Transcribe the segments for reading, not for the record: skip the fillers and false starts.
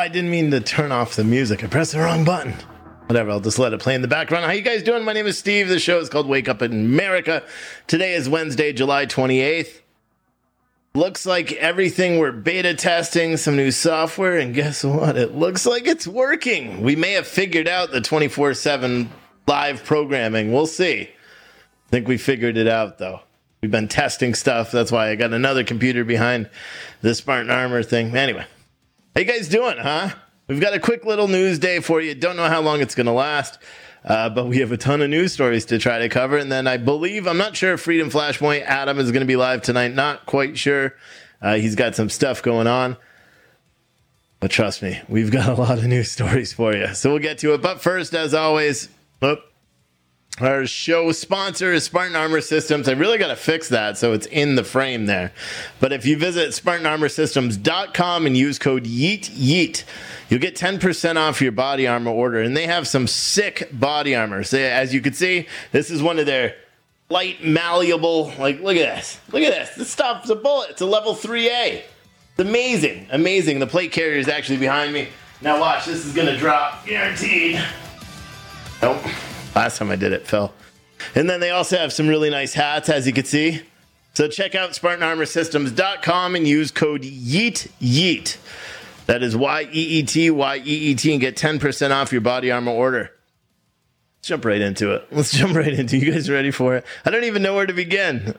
I didn't mean to turn off the music. I pressed the wrong button. Whatever, I'll just let it play in the background. How you guys doing? My name is Steve. The show is called Wake Up in America. Today is Wednesday, July 28th. Looks like everything we're beta testing, some new software, and guess what? It looks like it's working. We may have figured out the 24/7 live programming. We'll see. I think we figured it out, though. We've been testing stuff. That's why I got another computer behind the Spartan Armor thing. Anyway, how you guys doing, huh? We've got a quick little news day for you. Don't know how long it's going to last, but we have a ton of news stories to try to cover. And then I'm not sure if Freedom Flashpoint Adam is going to be live tonight. Not quite sure. He's got some stuff going on. But trust me, we've got a lot of news stories for you. So we'll get to it. But first, as always, our show sponsor is Spartan Armor Systems. I really got to fix that so it's in the frame there. But if you visit SpartanArmorSystems.com and use code YEET, you'll get 10% off your body armor order. And they have some sick body armor. So as you can see, this is one of their light, malleable, like, look at this. Look at this. This stops a bullet. It's a level 3A. It's amazing. Amazing. The plate carrier is actually behind me. Now watch, this is going to drop. Guaranteed. Nope. Last time I did it, fell. And then they also have some really nice hats, as you can see. So check out SpartanArmorSystems.com and use code YEET. That is YEET, and get 10% off your body armor order. Let's jump right into it. You guys ready for it? I don't even know where to begin.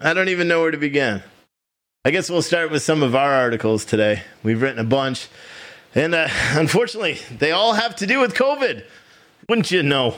I guess we'll start with some of our articles today. We've written a bunch. And unfortunately, they all have to do with COVID. Wouldn't you know?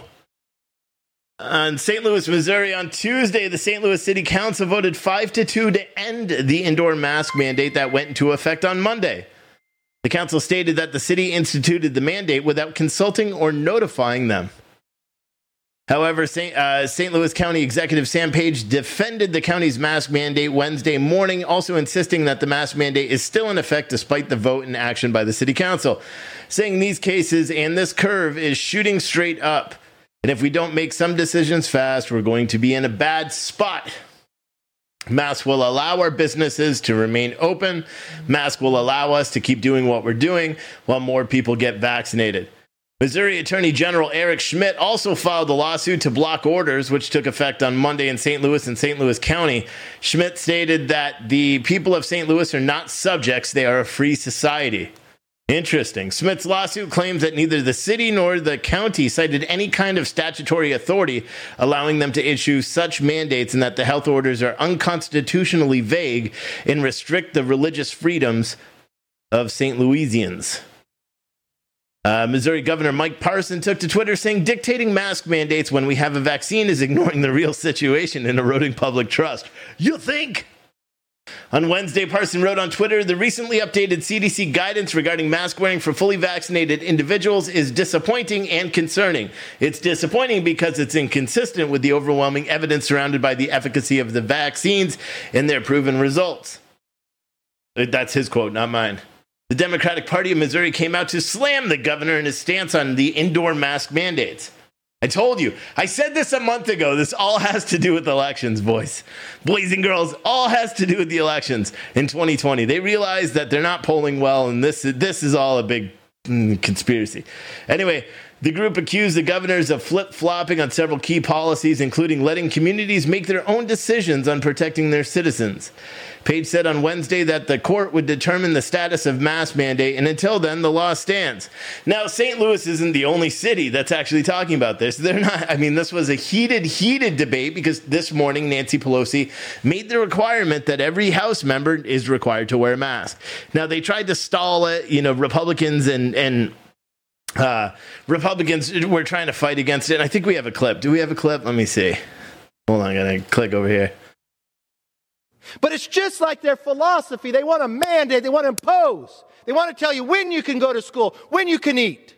On St. Louis, Missouri, on Tuesday, the St. Louis City Council voted 5-2 to end the indoor mask mandate that went into effect on Monday. The council stated that the city instituted the mandate without consulting or notifying them. However, St. Louis County Executive Sam Page defended the county's mask mandate Wednesday morning, also insisting that the mask mandate is still in effect despite the vote and action by the city council, saying these cases and this curve is shooting straight up. And if we don't make some decisions fast, we're going to be in a bad spot. Masks will allow our businesses to remain open. Masks will allow us to keep doing what we're doing while more people get vaccinated. Missouri Attorney General Eric Schmidt also filed a lawsuit to block orders, which took effect on Monday in St. Louis and St. Louis County. Schmidt stated that the people of St. Louis are not subjects. They are a free society. Interesting. Smith's lawsuit claims that neither the city nor the county cited any kind of statutory authority allowing them to issue such mandates, and that the health orders are unconstitutionally vague and restrict the religious freedoms of St. Louisians. Missouri Governor Mike Parson took to Twitter saying dictating mask mandates when we have a vaccine is ignoring the real situation and eroding public trust. You think? On Wednesday, Parson wrote on Twitter, the recently updated CDC guidance regarding mask wearing for fully vaccinated individuals is disappointing and concerning. It's disappointing because it's inconsistent with the overwhelming evidence surrounded by the efficacy of the vaccines and their proven results. That's his quote, not mine. The Democratic Party of Missouri came out to slam the governor and his stance on the indoor mask mandates. I told you. I said this a month ago. This all has to do with elections, boys and girls. All has to do with the elections in 2020. They realize that they're not polling well, and this is all a big conspiracy. Anyway, the group accused the governors of flip-flopping on several key policies, including letting communities make their own decisions on protecting their citizens. Page said on Wednesday that the court would determine the status of mask mandate, and until then, the law stands. Now, St. Louis isn't the only city that's actually talking about this. They're not. I mean, this was a heated debate because this morning Nancy Pelosi made the requirement that every House member is required to wear a mask. Now, they tried to stall it. Republicans and Republicans were trying to fight against it. And I think we have a clip. Do we have a clip? Let me see. Hold on, I gotta click over here. But it's just like their philosophy. They want to mandate, they want to impose. They want to tell you when you can go to school, when you can eat.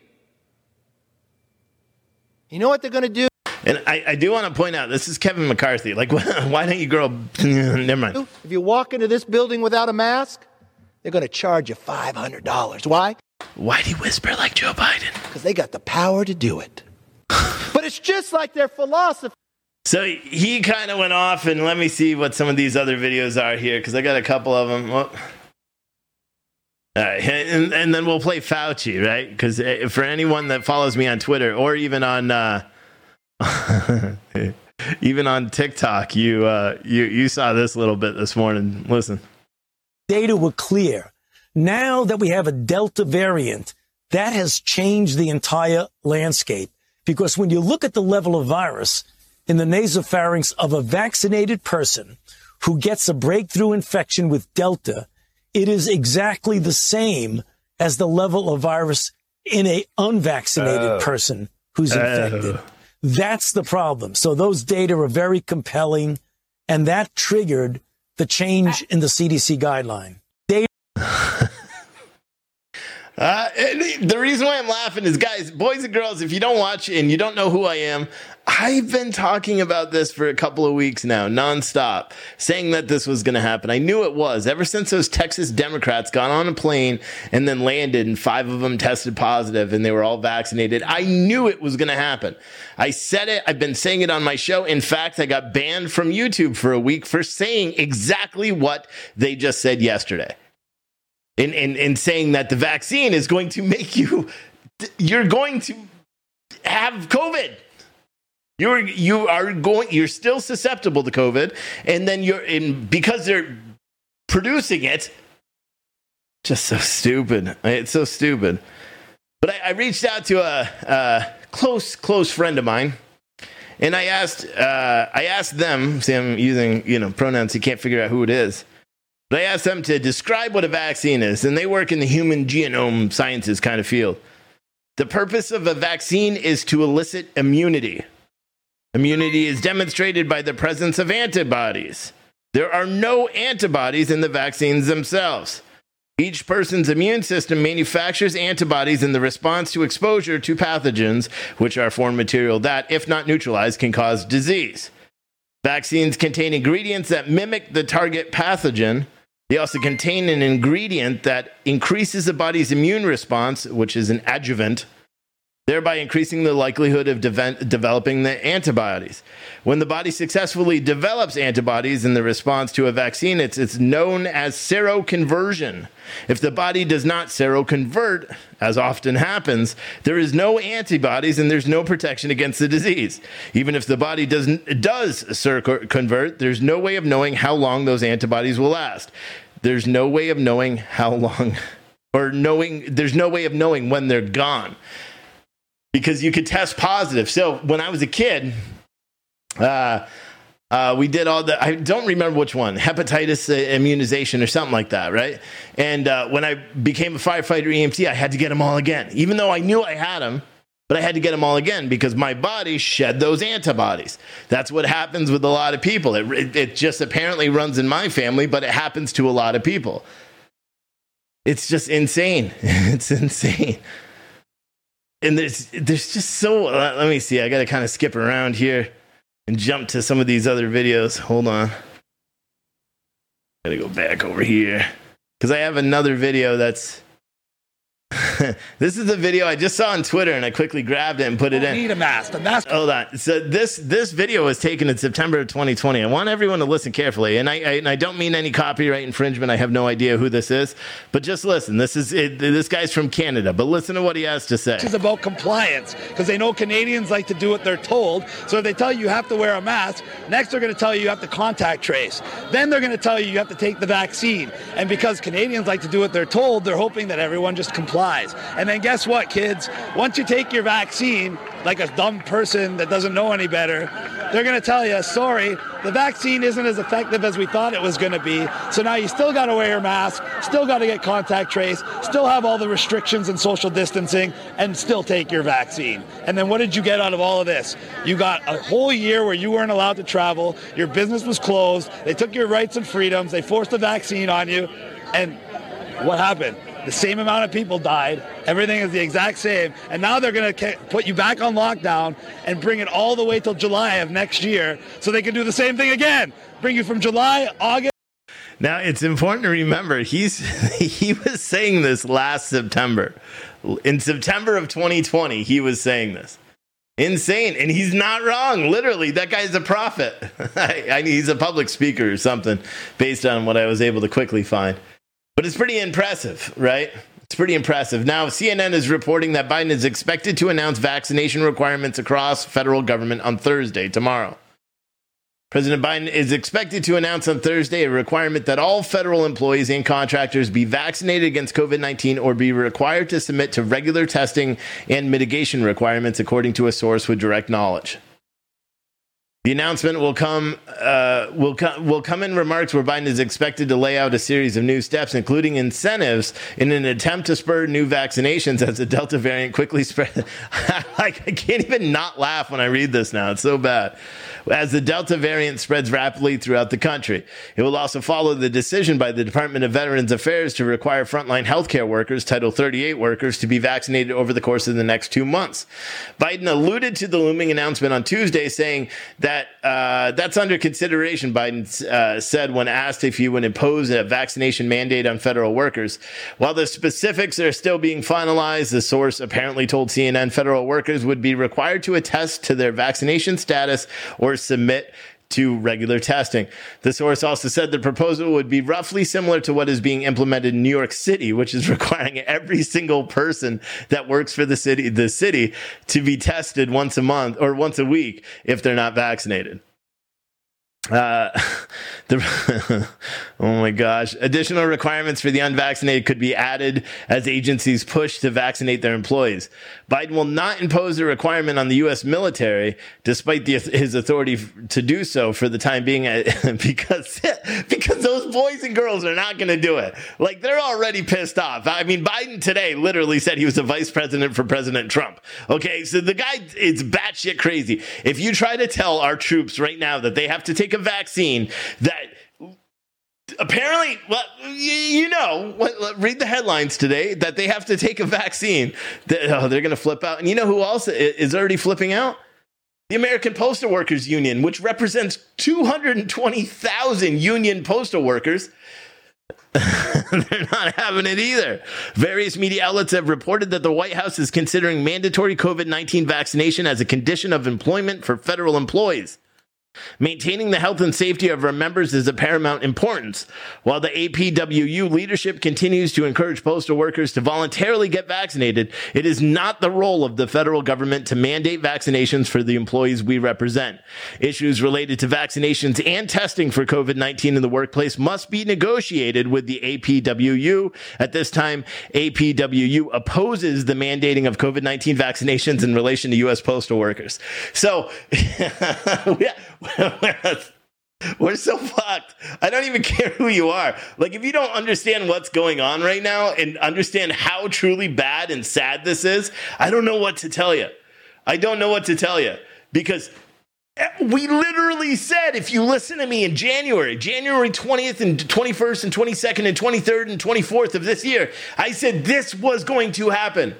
You know what they're going to do? And I do want to point out, this is Kevin McCarthy. Like, why don't you grow... Never mind. If you walk into this building without a mask, they're going to charge you $500. Why? Why'd he whisper like Joe Biden? Because they got the power to do it. But it's just like their philosophy. So he kind of went off, and let me see what some of these other videos are here, because I got a couple of them. Well, And then we'll play Fauci, right? Because for anyone that follows me on Twitter or even on even on TikTok, you saw this little bit this morning. Listen. Data were clear. Now that we have a Delta variant, that has changed the entire landscape. Because when you look at the level of virus in the nasopharynx of a vaccinated person who gets a breakthrough infection with Delta, it is exactly the same as the level of virus in an unvaccinated person who's infected. That's the problem. So those data are very compelling, and that triggered the change in the CDC guideline. The reason why I'm laughing is, guys, boys and girls, if you don't watch and you don't know who I am, I've been talking about this for a couple of weeks now, nonstop, saying that this was going to happen. I knew it was. Ever since those Texas Democrats got on a plane and then landed and 5 of them tested positive and they were all vaccinated, I knew it was going to happen. I said it. I've been saying it on my show. In fact, I got banned from YouTube for a week for saying exactly what they just said yesterday. In saying that the vaccine is going to make you're going to have COVID. You're still susceptible to COVID, and then because they're producing it. Just so stupid. It's so stupid. But I reached out to a close friend of mine, and I asked them. See, I'm using pronouns. You can't figure out who it is. But I asked them to describe what a vaccine is, and they work in the human genome sciences kind of field. The purpose of a vaccine is to elicit immunity. Immunity is demonstrated by the presence of antibodies. There are no antibodies in the vaccines themselves. Each person's immune system manufactures antibodies in the response to exposure to pathogens, which are foreign material that, if not neutralized, can cause disease. Vaccines contain ingredients that mimic the target pathogen. They also contain an ingredient that increases the body's immune response, which is an adjuvant, thereby increasing the likelihood of developing the antibodies. When the body successfully develops antibodies in the response to a vaccine, it's known as seroconversion. If the body does not seroconvert, as often happens, there is no antibodies and there's no protection against the disease. Even if the body does seroconvert, there's no way of knowing how long those antibodies will last. There's no way of knowing how long, there's no way of knowing when they're gone. Because you could test positive. So when I was a kid, we did I don't remember which one, hepatitis immunization or something like that, right? And when I became a firefighter EMT, I had to get them all again. Even though I knew I had them, but I had to get them all again because my body shed those antibodies. That's what happens with a lot of people. It just apparently runs in my family, but it happens to a lot of people. It's just insane. It's insane. And there's just so, let me see, I got to kind of skip around here and jump to some of these other videos. Hold on. Got to go back over here because I have another video that's, this is the video I just saw on Twitter and I quickly grabbed it and put it in. Need a mask. The mask. Hold on. So this video was taken in September of 2020. I want everyone to listen carefully. And I don't mean any copyright infringement. I have no idea who this is. But just listen. This guy's from Canada. But listen to what he has to say. This is about compliance because they know Canadians like to do what they're told. So if they tell you have to wear a mask, next they're going to tell you have to contact trace. Then they're going to tell you have to take the vaccine. And because Canadians like to do what they're told, they're hoping that everyone just complies. And then guess what, kids? Once you take your vaccine, like a dumb person that doesn't know any better, they're going to tell you, sorry, the vaccine isn't as effective as we thought it was going to be. So now you still got to wear your mask, still got to get contact trace, still have all the restrictions and social distancing, and still take your vaccine. And then what did you get out of all of this? You got a whole year where you weren't allowed to travel, your business was closed, they took your rights and freedoms, they forced a vaccine on you, and what happened? The same amount of people died. Everything is the exact same. And now they're going to put you back on lockdown and bring it all the way till July of next year so they can do the same thing again. Bring you from July, August. Now, it's important to remember, he was saying this last September. In September of 2020, he was saying this. Insane. And he's not wrong. Literally, that guy's a prophet. He's a public speaker or something based on what I was able to quickly find. But it's pretty impressive, right? It's pretty impressive. Now, CNN is reporting that Biden is expected to announce vaccination requirements across federal government on Thursday, tomorrow. President Biden is expected to announce on Thursday a requirement that all federal employees and contractors be vaccinated against COVID-19 or be required to submit to regular testing and mitigation requirements, according to a source with direct knowledge. The announcement will come in remarks where Biden is expected to lay out a series of new steps, including incentives, in an attempt to spur new vaccinations as the Delta variant quickly spread. I can't even not laugh when I read this now. It's so bad. As the Delta variant spreads rapidly throughout the country. It will also follow the decision by the Department of Veterans Affairs to require frontline healthcare workers, Title 38 workers, to be vaccinated over the course of the next 2 months. Biden alluded to the looming announcement on Tuesday, saying that that's under consideration, Biden said when asked if he would impose a vaccination mandate on federal workers. While the specifics are still being finalized, the source apparently told CNN federal workers would be required to attest to their vaccination status or submit to regular testing. The source also said the proposal would be roughly similar to what is being implemented in New York City, which is requiring every single person that works for the city to be tested once a month or once a week if they're not vaccinated. Oh my gosh. Additional requirements for the unvaccinated could be added as agencies push to vaccinate their employees. Biden will not impose a requirement on the U.S. military, despite his authority to do so for the time being, because those boys and girls are not going to do it. Like, they're already pissed off. I mean, Biden today literally said he was a vice president for President Trump. Okay, so the guy is batshit crazy. If you try to tell our troops right now that they have to take a vaccine that apparently, well, read the headlines today that they have to take a vaccine, they're going to flip out. And you know who else is already flipping out? The American Postal Workers Union, which represents 220,000 union postal workers. They're not having it either. Various media outlets have reported that the White House is considering mandatory COVID-19 vaccination as a condition of employment for federal employees. Maintaining the health and safety of our members is of paramount importance. While the APWU leadership continues to encourage postal workers to voluntarily get vaccinated, it is not the role of the federal government to mandate vaccinations for the employees we represent. Issues related to vaccinations and testing for COVID-19 in the workplace must be negotiated with the APWU. At this time, APWU opposes the mandating of COVID-19 vaccinations in relation to U.S. postal workers. So, we're so fucked. I don't even care who you are. Like, if you don't understand what's going on right now and understand how truly bad and sad this is, I don't know what to tell you. I don't know what to tell you, because we literally said, if you listen to me in January 20th and 21st and 22nd and 23rd and 24th of this year, I said this was going to happen.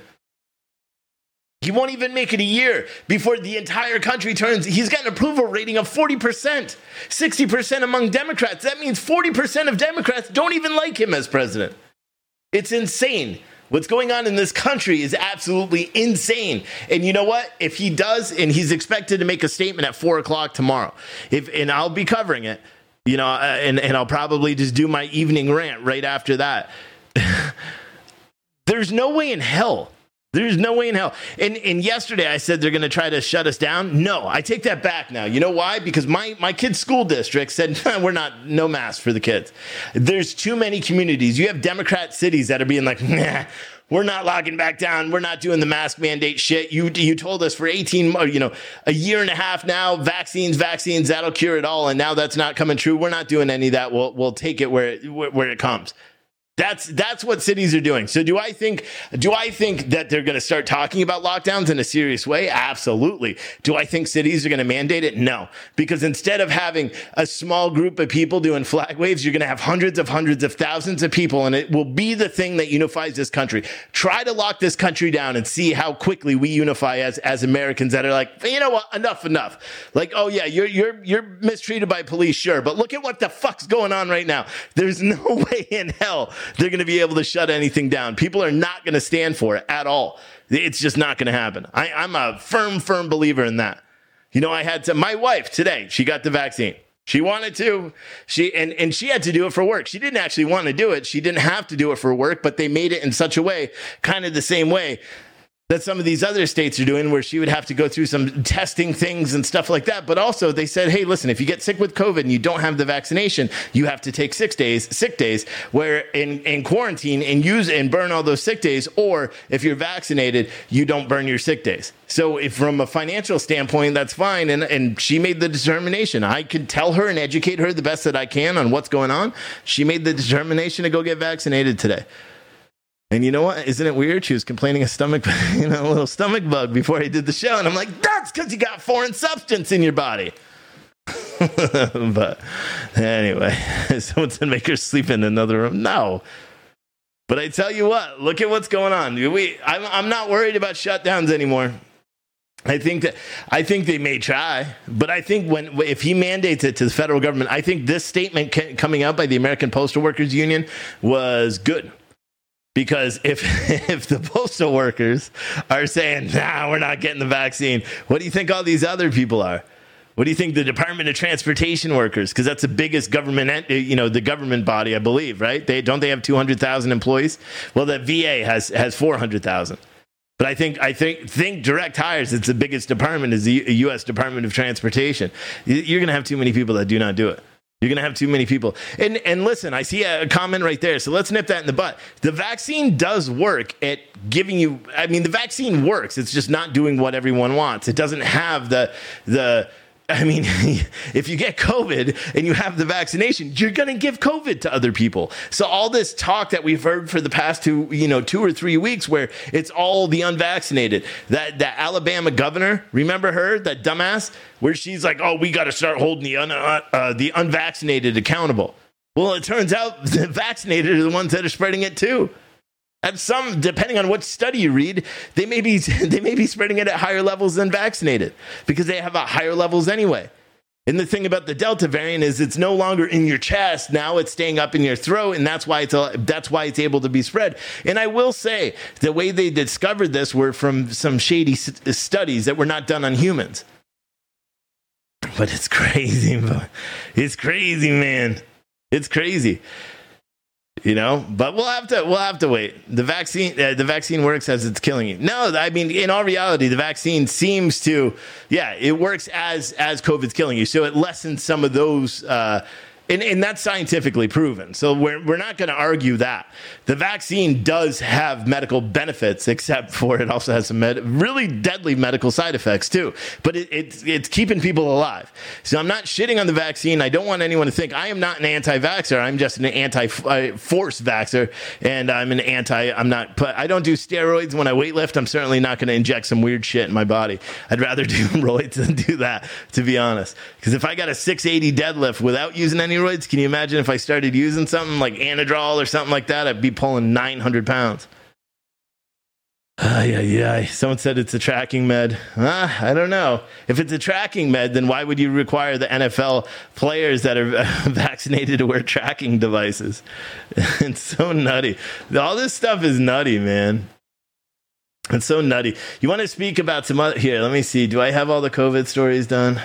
He won't even make it a year before the entire country turns. He's got an approval rating of 40%, 60% among Democrats. That means 40% of Democrats don't even like him as president. It's insane. What's going on in this country is absolutely insane. And you know what? If he does, and he's expected to make a statement at 4:00 tomorrow, and I'll be covering it, and I'll probably just do my evening rant right after that. There's no way in hell. There's no way in hell. And yesterday I said they're going to try to shut us down. No, I take that back now. You know why? Because my kid's school district said, no masks for the kids. There's too many communities. You have Democrat cities that are being like, nah, we're not locking back down. We're not doing the mask mandate shit. You told us for a year and a half now, vaccines, that'll cure it all. And now that's not coming true. We're not doing any of that. We'll take it where it comes. That's what cities are doing. So do I think that they're going to start talking about lockdowns in a serious way? Absolutely. Do I think cities are going to mandate it? No. Because instead of having a small group of people doing flag waves, you're going to have hundreds of thousands of people, and it will be the thing that unifies this country. Try to lock this country down and see how quickly we unify as Americans that are like, you know what, enough. Like, oh yeah, you're mistreated by police, sure, but look at what the fuck's going on right now. There's no way in hell they're going to be able to shut anything down. People are not going to stand for it at all. It's just not going to happen. I'm a firm believer in that. I had my wife today, she got the vaccine. She wanted to. And she had to do it for work. She didn't actually want to do it. She didn't have to do it for work, but they made it in such a way, kind of the same way that some of these other states are doing, where she would have to go through some testing things and stuff like that. But also they said, hey, listen, if you get sick with COVID and you don't have the vaccination, you have to take sick days, where in quarantine and burn all those sick days. Or if you're vaccinated, you don't burn your sick days. So if from a financial standpoint, that's fine. And she made the determination. I can tell her and educate her the best that I can on what's going on. She made the determination to go get vaccinated today. And you know what? Isn't it weird? She was complaining of a little stomach bug before I did the show. And I'm like, that's because you got foreign substance in your body. But anyway, someone said make her sleep in another room. No. But I tell you what, look at what's going on. I'm not worried about shutdowns anymore. I think they may try, but I think if he mandates it to the federal government, I think this statement coming out by the American Postal Workers Union was good. Because if the postal workers are saying, nah, we're not getting the vaccine, what do you think all these other people are? What do you think the Department of Transportation workers? Because that's the biggest government, the government body, I believe, right? They have 200,000 employees. Well, the VA has 400,000. But I think direct hires, it's the biggest department, is the U.S. Department of Transportation. You're going to have too many people that do not do it. You're going to have too many people. And listen, I see a comment right there. So let's nip that in the butt. The vaccine does work at giving you, the vaccine works. It's just not doing what everyone wants. It doesn't have if you get COVID and you have the vaccination, you're going to give COVID to other people. So all this talk that we've heard for the past 2 or 3 weeks, where it's all the unvaccinated, that Alabama governor, remember her, that dumbass, where she's like, oh, we got to start holding the unvaccinated accountable. Well, it turns out the vaccinated are the ones that are spreading it too. And some, depending on what study you read, they may be spreading it at higher levels than vaccinated, because they have higher levels anyway. And the thing about the Delta variant is it's no longer in your chest. Now it's staying up in your throat, and that's why it's able to be spread. And I will say, the way they discovered this were from some shady studies that were not done on humans. But it's crazy. It's crazy, man. It's crazy. But we'll have to wait. The vaccine works as it's killing you. No, in all reality, the vaccine seems to, it works as COVID's killing you. So it lessens some of those, and that's scientifically proven. So we're not going to argue that. The vaccine does have medical benefits, except for it also has some really deadly medical side effects too. But it's keeping people alive. So I'm not shitting on the vaccine. I don't want anyone to think I am not an anti-vaxxer. I'm just an anti-force vaxxer, and I don't do steroids when I weightlift. I'm certainly not going to inject some weird shit in my body. I'd rather do roids than do that, to be honest. Because if I got a 680 deadlift without using any roids, can you imagine if I started using something like Anadrol or something like that? I'd be pulling 900 pounds. Someone said it's a tracking med. I don't know. If it's a tracking med, then why would you require the NFL players that are vaccinated to wear tracking devices? It's so nutty. All this stuff is nutty, man. It's so nutty. You want to speak about some other... Here, let me see. Do I have all the COVID stories done?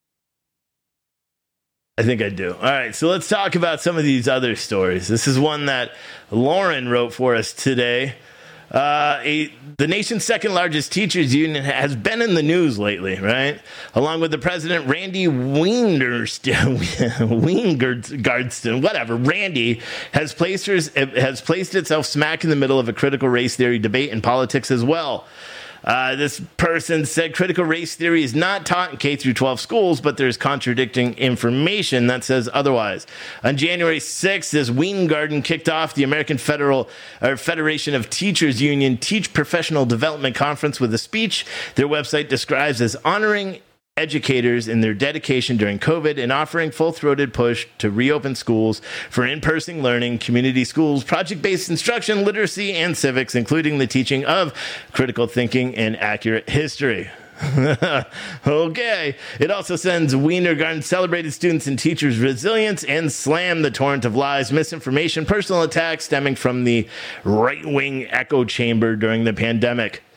I think I do. All right, so let's talk about some of these other stories. This is one that Lauren wrote for us today. The nation's second largest teachers union has been in the news lately, right? Along with the president, Randy Weingarten, whatever. Randy has placed itself smack in the middle of a critical race theory debate in politics as well. This person said critical race theory is not taught in K through 12 schools, but there's contradicting information that says otherwise. On January 6th, this Weingarten kicked off the American Federation of Teachers Union Teach Professional Development Conference with a speech their website describes as honoring educators in their dedication during COVID and offering full-throated push to reopen schools for in-person learning, community schools, project-based instruction, literacy, and civics, including the teaching of critical thinking and accurate history. Okay. It also sends Weingarten celebrated students and teachers' resilience and slammed the torrent of lies, misinformation, personal attacks stemming from the right-wing echo chamber during the pandemic.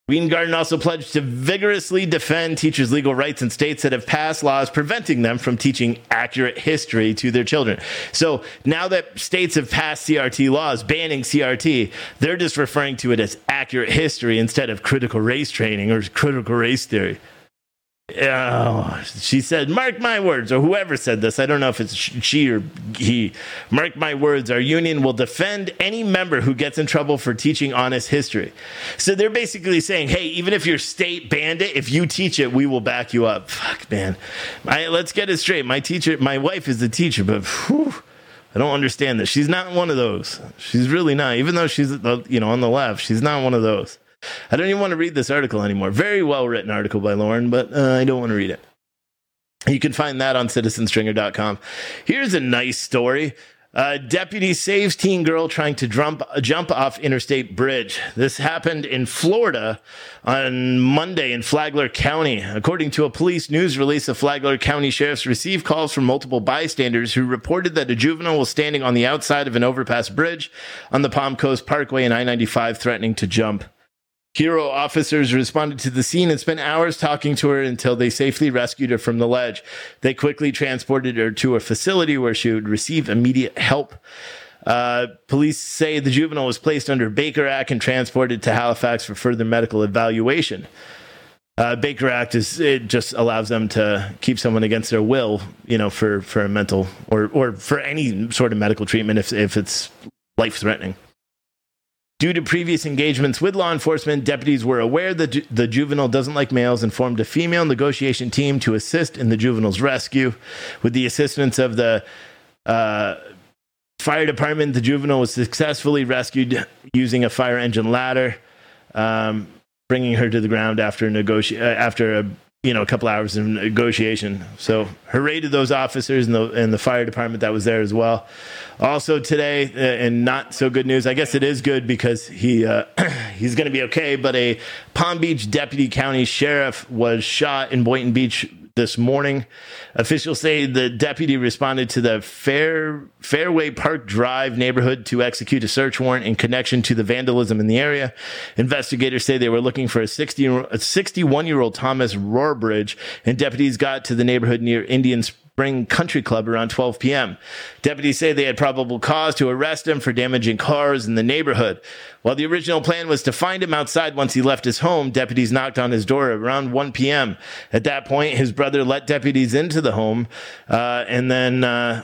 Weingarten also pledged to vigorously defend teachers' legal rights in states that have passed laws preventing them from teaching accurate history to their children. So now that states have passed CRT laws banning CRT, they're just referring to it as accurate history instead of critical race training or critical race theory. Oh, she said, mark my words, or whoever said this, I don't know if it's she or he, mark my words, our union will defend any member who gets in trouble for teaching honest history. So they're basically saying, hey, even if your state banned it, if you teach it, we will back you up. Fuck, man. Let's get it straight. My wife is a teacher, but whew, I don't understand this. She's not one of those. She's really not. Even though she's, on the left, she's not one of those. I don't even want to read this article anymore. Very well written article by Lauren, but I don't want to read it. You can find that on citizenstringer.com. Here's a nice story. Deputy saves teen girl trying to jump off interstate bridge. This happened in Florida on Monday in Flagler County. According to a police news release, the Flagler County sheriffs received calls from multiple bystanders who reported that a juvenile was standing on the outside of an overpass bridge on the Palm Coast Parkway and I-95 threatening to jump. Hero officers responded to the scene and spent hours talking to her until they safely rescued her from the ledge. They quickly transported her to a facility where she would receive immediate help. Police say the juvenile was placed under Baker Act and transported to Halifax for further medical evaluation. Baker Act it just allows them to keep someone against their will, for a mental or for any sort of medical treatment if it's life-threatening. Due to previous engagements with law enforcement, deputies were aware that the juvenile doesn't like males and formed a female negotiation team to assist in the juvenile's rescue. With the assistance of the fire department, the juvenile was successfully rescued using a fire engine ladder, bringing her to the ground after a couple hours of negotiation. So hooray to those officers and the fire department that was there as well. Also today, and not so good news, I guess it is good because he's going to be okay, but a Palm Beach deputy county sheriff was shot in Boynton Beach this morning. Officials say the deputy responded to the Fairway Park Drive neighborhood to execute a search warrant in connection to the vandalism in the area. Investigators say they were looking for a 61-year-old Thomas Rohrbridge, and deputies got to the neighborhood near Indian Spring Country Club around 12 p.m. Deputies say they had probable cause to arrest him for damaging cars in the neighborhood. While the original plan was to find him outside once he left his home, deputies knocked on his door around 1 p.m. At that point, his brother let deputies into the home, and then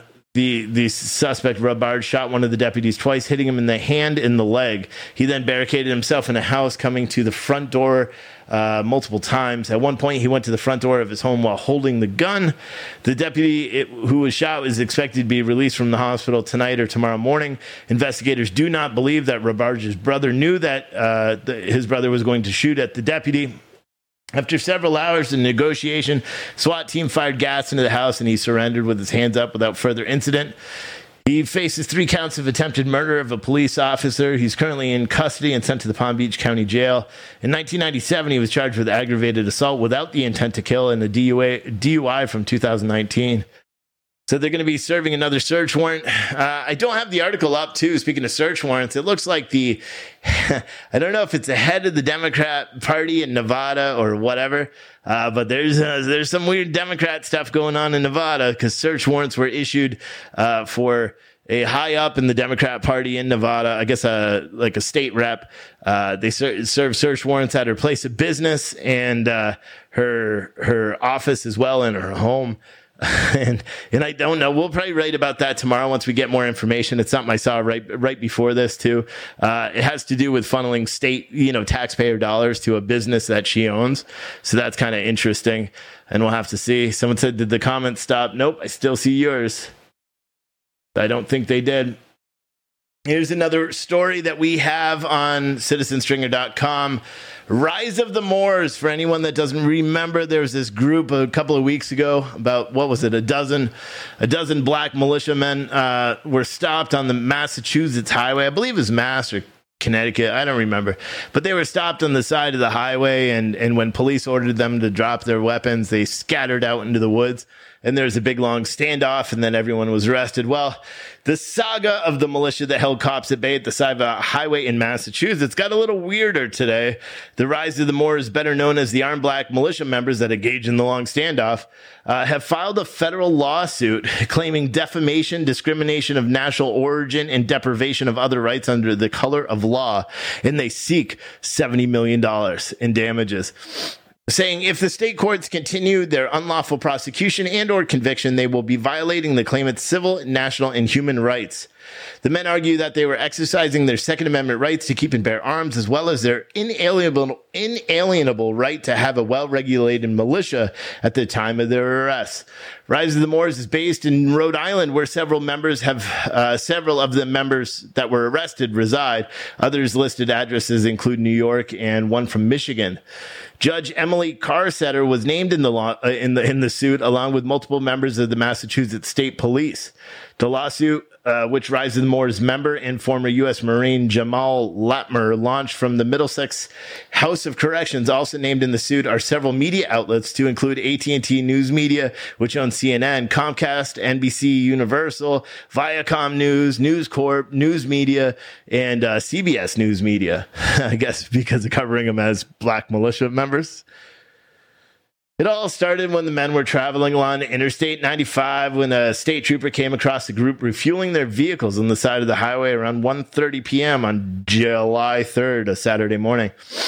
the suspect, Rohrbridge, shot one of the deputies twice, hitting him in the hand and the leg. He then barricaded himself in a house, coming to the front door multiple times. At one point, he went to the front door of his home while holding the gun. The deputy who was shot is expected to be released from the hospital tonight or tomorrow morning. Investigators do not believe that Rohrbridge's brother knew that his brother was going to shoot at the deputy. After several hours of negotiation, SWAT team fired gas into the house and he surrendered with his hands up without further incident. He faces 3 counts of attempted murder of a police officer. He's currently in custody and sent to the Palm Beach County Jail. In 1997, he was charged with aggravated assault without the intent to kill and a DUI from 2019. So they're going to be serving another search warrant. I don't have the article up, too. Speaking of search warrants, it looks like I don't know if it's the head of the Democrat Party in Nevada or whatever, but there's some weird Democrat stuff going on in Nevada because search warrants were issued for a high up in the Democrat Party in Nevada, I guess like a state rep. They serve search warrants at her place of business and her office as well and her home. And I don't know. We'll probably write about that tomorrow once we get more information. It's something I saw right before this too. It has to do with funneling state, taxpayer dollars to a business that she owns. So that's kind of interesting. And we'll have to see. Someone said, did the comments stop? Nope. I still see yours. I don't think they did. Here's another story that we have on citizenstringer.com. Rise of the Moors. For anyone that doesn't remember, there was this group a couple of weeks ago, about, what was it, a dozen black militiamen were stopped on the Massachusetts highway. I believe it was Mass or Connecticut. I don't remember. But they were stopped on the side of the highway, and when police ordered them to drop their weapons, they scattered out into the woods. and there's a big long standoff, and then everyone was arrested. Well, the saga of the militia that held cops at bay at the side of a highway in Massachusetts got a little weirder today. The rise of the Moors, better known as the armed black militia members that engaged in the long standoff, have filed a federal lawsuit claiming defamation, discrimination of national origin, and deprivation of other rights under the color of law, and they seek $70 million in damages, saying if the state courts continue their unlawful prosecution and or conviction, they will be violating the claimant's civil, national, and human rights. The men argue that they were exercising their Second Amendment rights to keep and bear arms, as well as their inalienable right to have a well-regulated militia at the time of their arrest. Rise of the Moors is based in Rhode Island, where several of the members that were arrested reside. Others listed addresses include New York and one from Michigan. Judge Emily Carsetter was named in the suit, along with multiple members of the Massachusetts State Police. The lawsuit, which Rise of the Moors member and former U.S. Marine Jamal Latmer launched from the Middlesex House of Corrections, also named in the suit are several media outlets to include AT&T News Media, which owns CNN, Comcast, NBC Universal, Viacom News, News Corp, News Media, and CBS News Media, I guess because of covering them as black militia members. It all started when the men were traveling along Interstate 95 when a state trooper came across the group refueling their vehicles on the side of the highway around 1:30 p.m. on July 3rd, a Saturday morning.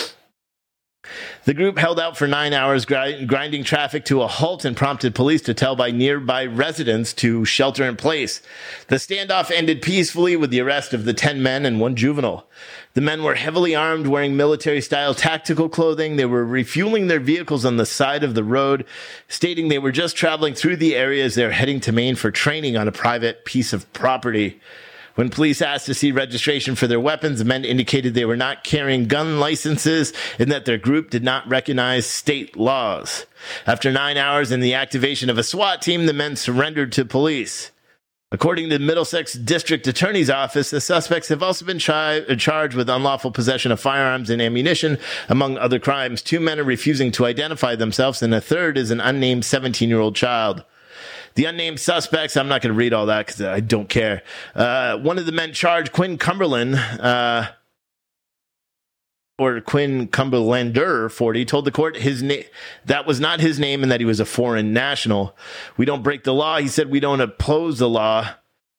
The group held out for 9 hours, grinding traffic to a halt, and prompted police to tell by nearby residents to shelter in place. The standoff ended peacefully with the arrest of the 10 men and one juvenile. The men were heavily armed, wearing military-style tactical clothing. They were refueling their vehicles on the side of the road, stating they were just traveling through the areas they're heading to Maine for training on a private piece of property. When police asked to see registration for their weapons, the men indicated they were not carrying gun licenses and that their group did not recognize state laws. After 9 hours and the activation of a SWAT team, the men surrendered to police. According to the Middlesex District Attorney's Office, the suspects have also been charged with unlawful possession of firearms and ammunition, among other crimes. 2 men are refusing to identify themselves, and a third is an unnamed 17-year-old child. The unnamed suspects, I'm not going to read all that because I don't care. One of the men charged, Quinn Cumberland, or Quinn Cumberlander, 40, told the court that was not his name and that he was a foreign national. We don't break the law. He said we don't oppose the law.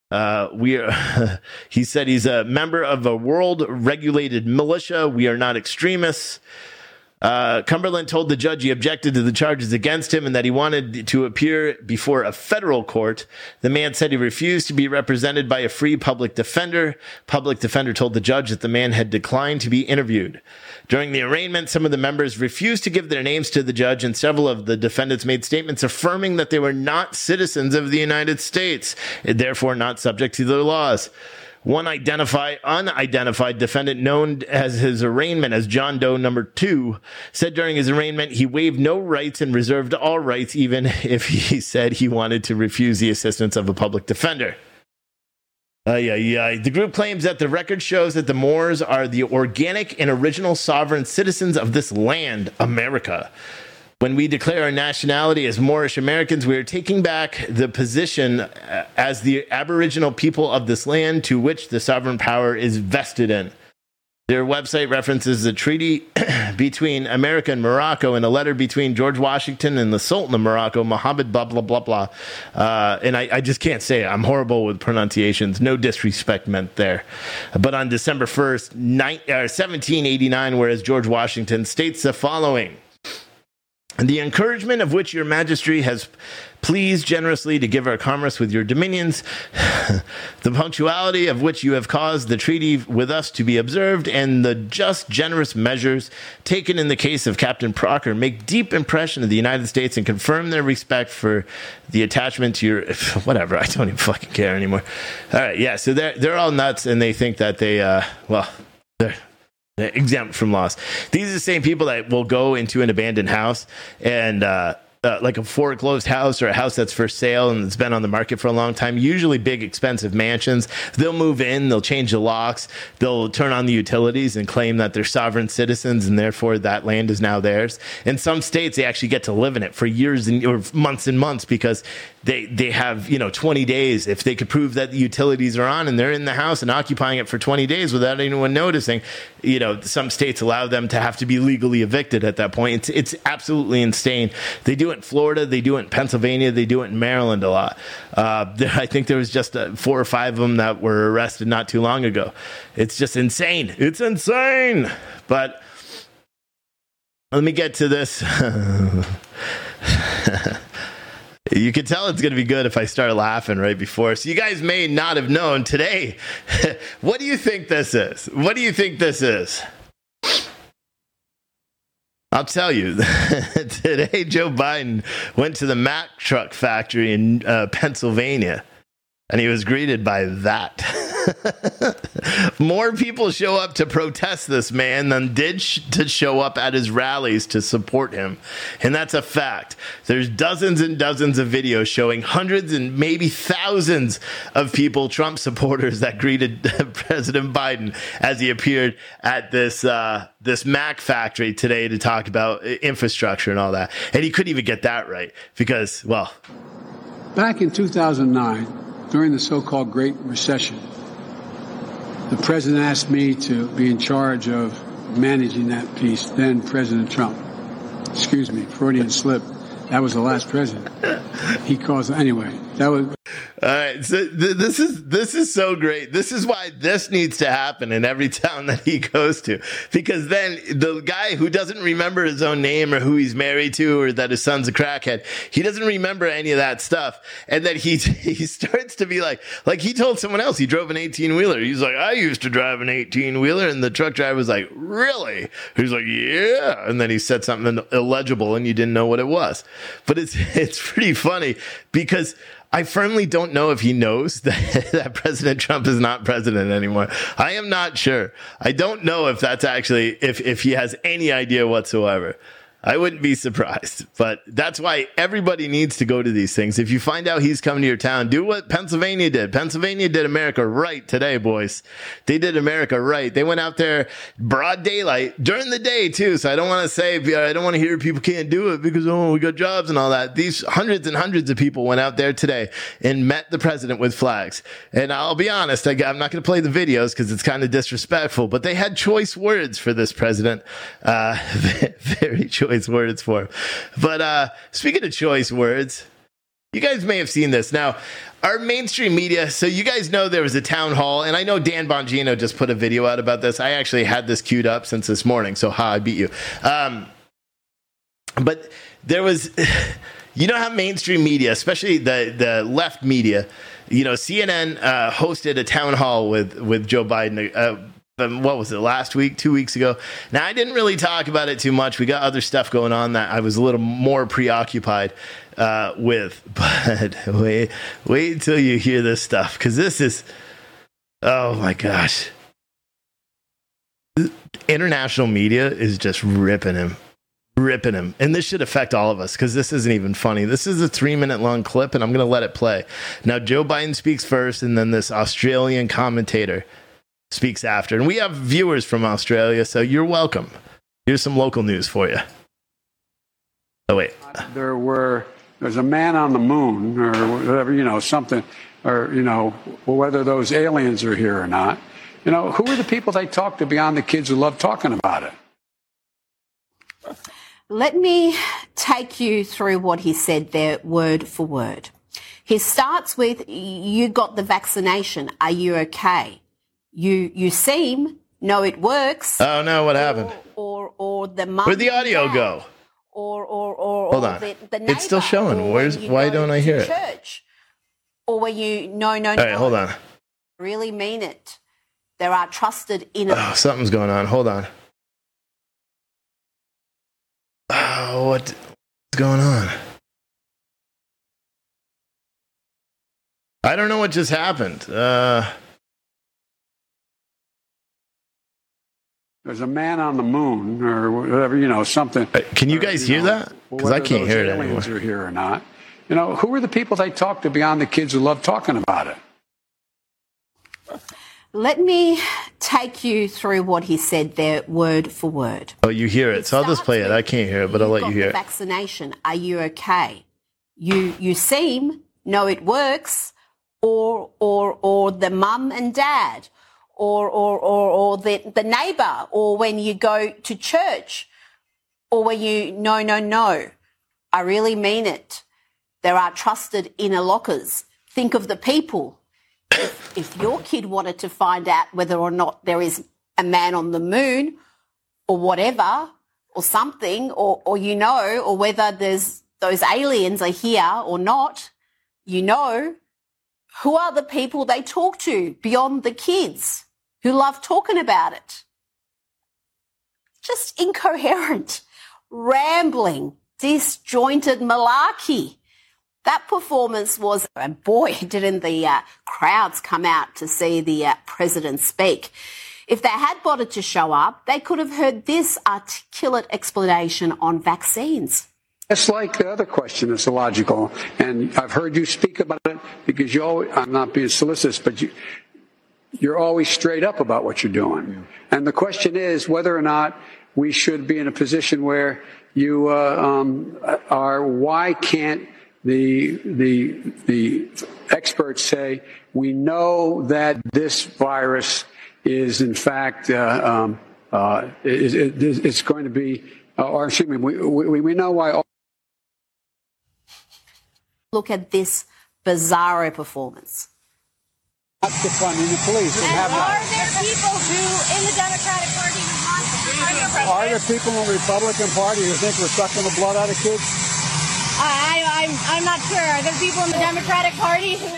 He said he's a member of a world-regulated militia. We are not extremists. Cumberland told the judge he objected to the charges against him and that he wanted to appear before a federal court. The man said he refused to be represented by a free public defender. Public defender told the judge that the man had declined to be interviewed. During the arraignment, some of the members refused to give their names to the judge, and several of the defendants made statements affirming that they were not citizens of the United States and therefore not subject to their laws. One unidentified defendant, known as his arraignment as John Doe No. 2, said during his arraignment he waived no rights and reserved all rights, even if he said he wanted to refuse the assistance of a public defender. The group claims that the record shows that the Moors are the organic and original sovereign citizens of this land, America. When we declare our nationality as Moorish Americans, we are taking back the position as the Aboriginal people of this land to which the sovereign power is vested in. Their website references the treaty between America and Morocco and a letter between George Washington and the Sultan of Morocco, Mohammed blah, blah, blah, blah. And I just can't say it. I'm horrible with pronunciations. No disrespect meant there. But on December 1st, 1789, whereas George Washington states the following: the encouragement of which your majesty has pleased generously to give our commerce with your dominions, the punctuality of which you have caused the treaty with us to be observed, and the just generous measures taken in the case of Captain Proctor make deep impression of the United States and confirm their respect for the attachment to your whatever. I don't even fucking care anymore. All right, yeah. So they're all nuts, and they think that they're exempt from laws. These are the same people that will go into an abandoned house and like a foreclosed house or a house that's for sale and it's been on the market for a long time, usually big, expensive mansions, they'll move in, they'll change the locks, they'll turn on the utilities and claim that they're sovereign citizens and therefore that land is now theirs. In some states, they actually get to live in it for years or months and months because they have, 20 days. If they could prove that the utilities are on and they're in the house and occupying it for 20 days without anyone noticing, some states allow them to have to be legally evicted at that point. It's absolutely insane. They do it in Florida, they do it in Pennsylvania, they do it in Maryland a lot. I think there was just 4 or 5 of them that were arrested not too long ago. It's just insane. It's insane. But let me get to this. You can tell it's going to be good if I start laughing right before. So you guys may not have known today. What do you think this is? What do you think this is? I'll tell you. Today, Joe Biden went to the Mack truck factory in Pennsylvania, and he was greeted by that. More people show up to protest this man than did to show up at his rallies to support him. And that's a fact. There's dozens and dozens of videos showing hundreds and maybe thousands of people, Trump supporters, that greeted President Biden as he appeared at this Mack factory today to talk about infrastructure and all that. And he couldn't even get that right because, well, back in 2009, during the so-called Great Recession, the president asked me to be in charge of managing that piece. Then President Trump, excuse me, Freudian slip. That was the last president. He calls anyway. That was. All right, so this is so great. This is why this needs to happen in every town that he goes to, because then the guy who doesn't remember his own name or who he's married to or that his son's a crackhead, he doesn't remember any of that stuff, and then he starts to be like he told someone else he drove an 18-wheeler. He's like, I used to drive an 18-wheeler, and the truck driver was like, really? He's like, yeah, and then he said something illegible, and you didn't know what it was. But it's pretty funny because I firmly don't know if he knows that President Trump is not president anymore. I am not sure. I don't know if that's actually, if he has any idea whatsoever. I wouldn't be surprised, but that's why everybody needs to go to these things. If you find out he's coming to your town, do what Pennsylvania did. Pennsylvania did America right today, boys. They did America right. They went out there broad daylight during the day too. So I don't want to say, I don't want to hear people can't do it because, we got jobs and all that. These hundreds and hundreds of people went out there today and met the president with flags. And I'll be honest, I'm not going to play the videos because it's kind of disrespectful, but they had choice words for this president. Very choice words for him. But speaking of choice words, you guys may have seen this. Now, our mainstream media, so you guys know there was a town hall, and I know Dan Bongino just put a video out about this. I actually had this queued up since this morning, so I beat you. But there was, how mainstream media, especially the left media, CNN hosted a town hall with Joe Biden. What was it, last week, 2 weeks ago? Now, I didn't really talk about it too much. We got other stuff going on that I was a little more preoccupied with. But wait till you hear this stuff, because this is, oh my gosh. International media is just ripping him. And this should affect all of us, because this isn't even funny. This is a 3-minute long clip, and I'm going to let it play. Now, Joe Biden speaks first, and then this Australian commentator speaks after. And we have viewers from Australia, so you're welcome. Here's some local news for you. Oh, wait. There's a man on the moon or whatever, something, or, whether those aliens are here or not. Who are the people they talk to beyond the kids who love talking about it? Let me take you through what he said there, word for word. He starts with, you got the vaccination. Are you okay? You seem, no, it works. Oh no, what happened? Or the mum. Where'd the audio go? Or hold on. The it's still showing. Why don't I hear it? Church, or where you no. All right, hold on. Really mean it. There are trusted in. Oh, something's going on. Hold on. Oh, what's going on? I don't know what just happened. there's a man on the moon or whatever, something. Can you guys hear that? Because I can't hear it anymore. Aliens are here or not. Who are the people they talk to beyond the kids who love talking about it? Let me take you through what he said there, word for word. Oh, you hear it. So I'll just play it. I can't hear it, but I'll let you hear it. Vaccination. Are you okay? You seem, no, it works. Or the mum and dad. Or the neighbour. Or when you go to church. Or when you, no. I really mean it. There are trusted inner lockers. Think of the people. If your kid wanted to find out whether or not there is a man on the moon or whatever or something or or whether there's those aliens are here or not, who are the people they talk to beyond the kids who love talking about it? Just incoherent, rambling, disjointed malarkey. That performance was, and boy, didn't the crowds come out to see the president speak. If they had bothered to show up, they could have heard this articulate explanation on vaccines. It's like the other question that's illogical, and I've heard you speak about it because I'm not being solicitous, but you're always straight up about what you're doing. Yeah. And the question is whether or not we should be in a position where you why can't the experts say we know that this virus is in fact it's going to be, or excuse me, we know why. Look at this bizarro performance. That's defunding the police. And are there people who in the Democratic Party who want to Are there people in the Republican Party who think we're sucking the blood out of kids? I'm not sure. Are there people in the Democratic Party who...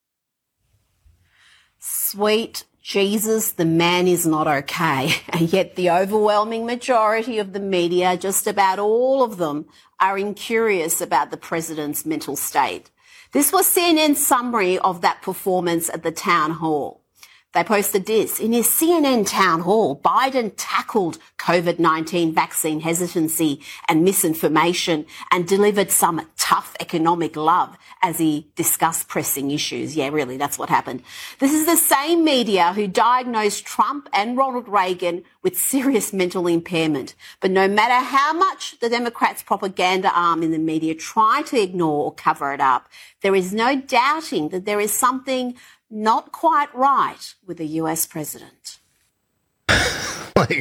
Sweet Jesus, the man is not okay. And yet the overwhelming majority of the media, just about all of them, are incurious about the president's mental state. This was CNN's summary of that performance at the town hall. They posted this. In his CNN town hall, Biden tackled COVID-19 vaccine hesitancy and misinformation and delivered some tough economic love as he discussed pressing issues. Yeah, really, that's what happened. This is the same media who diagnosed Trump and Ronald Reagan with serious mental impairment. But no matter how much the Democrats' propaganda arm in the media try to ignore or cover it up, there is no doubting that there is something not quite right with the US president. I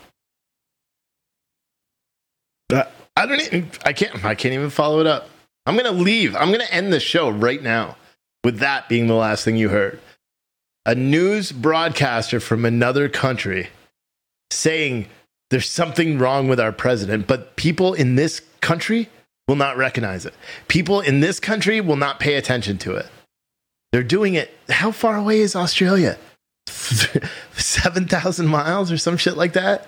can't even follow it up. I'm going to leave. I'm going to end the show right now with that being the last thing you heard. A news broadcaster from another country saying there's something wrong with our president, but people in this country will not recognize it. People in this country will not pay attention to it. They're doing it. How far away is Australia? 7,000 miles or some shit like that?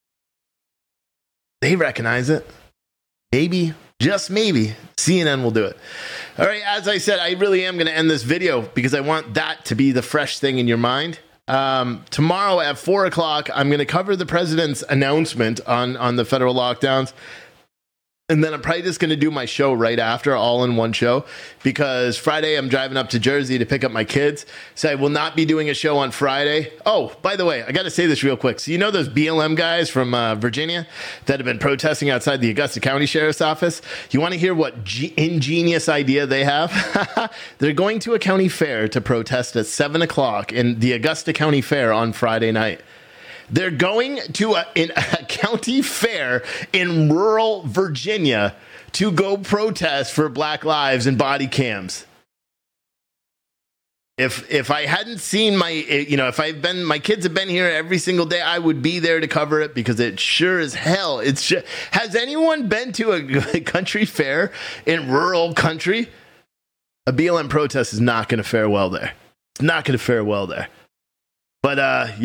They recognize it. Maybe, just maybe, CNN will do it. All right, as I said, I really am going to end this video because I want that to be the fresh thing in your mind. Tomorrow at 4 o'clock, I'm going to cover the president's announcement on the federal lockdowns. And then I'm probably just going to do my show right after, all in one show, because Friday I'm driving up to Jersey to pick up my kids. So I will not be doing a show on Friday. Oh, by the way, I got to say this real quick. So you know those BLM guys from Virginia that have been protesting outside the Augusta County Sheriff's Office? You want to hear what ingenious idea they have? They're going to a county fair to protest at 7 o'clock in the Augusta County Fair on Friday night. They're going to a county fair in rural Virginia to go protest for Black Lives and body cams. If I hadn't seen my kids have been here every single day, I would be there to cover it because it sure as hell. Has anyone been to a country fair in rural country? A BLM protest is not going to fare well there. It's not going to fare well there. But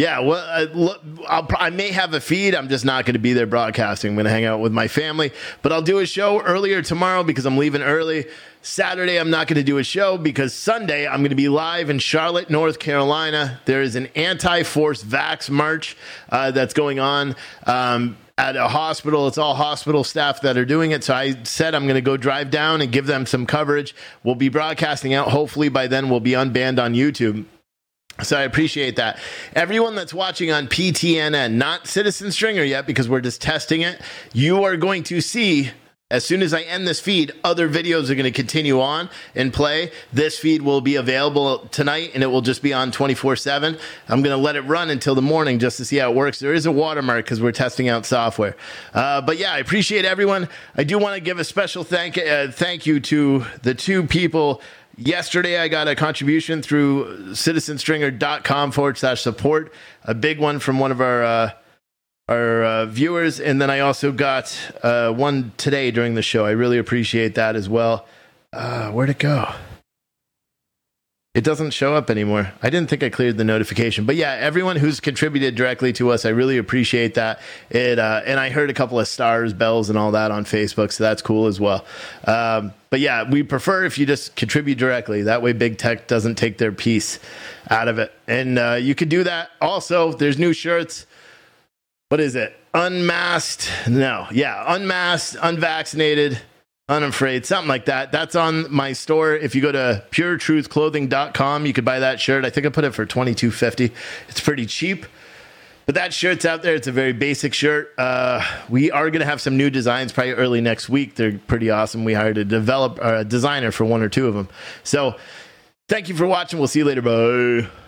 I may have a feed. I'm just not going to be there broadcasting. I'm going to hang out with my family. But I'll do a show earlier tomorrow because I'm leaving early. Saturday, I'm not going to do a show because Sunday, I'm going to be live in Charlotte, North Carolina. There is an anti-forced vax march that's going on at a hospital. It's all hospital staff that are doing it. So I said I'm going to go drive down and give them some coverage. We'll be broadcasting out. Hopefully by then we'll be unbanned on YouTube. So I appreciate that. Everyone that's watching on PTNN, not Citizen Stringer yet because we're just testing it, you are going to see, as soon as I end this feed, other videos are going to continue on and play. This feed will be available tonight, and it will just be on 24/7. I'm going to let it run until the morning just to see how it works. There is a watermark because we're testing out software. But yeah, I appreciate everyone. I do want to give a special thank you to the two people. Yesterday, I got a contribution through citizenstringer.com/support, a big one from one of our viewers. And then I also got one today during the show. I really appreciate that as well. Where'd it go? It doesn't show up anymore. I didn't think I cleared the notification. But yeah, everyone who's contributed directly to us, I really appreciate that. And I heard a couple of stars, bells, and all that on Facebook, so that's cool as well. But yeah, we prefer if you just contribute directly. That way Big Tech doesn't take their piece out of it. And you could do that. Also, there's new shirts. What is it? Unmasked? No. Yeah, unmasked, unvaccinated, unafraid, something like that. That's on my store. If you go to puretruthclothing.com, you could buy that shirt. I think I put it for $22.50. It's pretty cheap. But that shirt's out there. It's a very basic shirt. We are going to have some new designs probably early next week. They're pretty awesome. We hired a designer for one or two of them. So thank you for watching. We'll see you later. Bye.